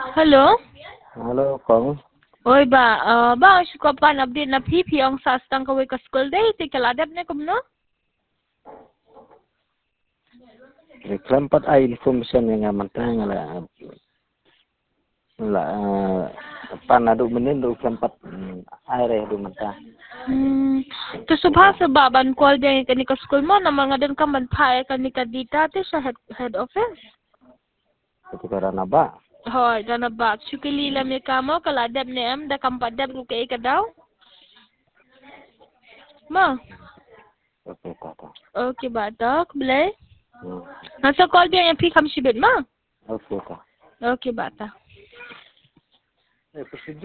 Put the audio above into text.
Hello? Halo, Kong. Oi ba, ba suka pan update na pipi ang sastang kaway ka school day, ti kaladab na kumno? Keempat ay information yang mantang la la panadu menin do keempat ay do mantang. To subha sa baban call day ka ni ka school mo na mga dan ka man pae ka ni ka dita ti sa head office. Ketika na ba? Hoy, dana ba sukilila mi ka mo kaladab ni am da kampadab ko kay ka daw? Ma, Okay, tata. okay ba tak, blay? Nasa call day ang pikam sibit ma? Okay, tata. Okay bata.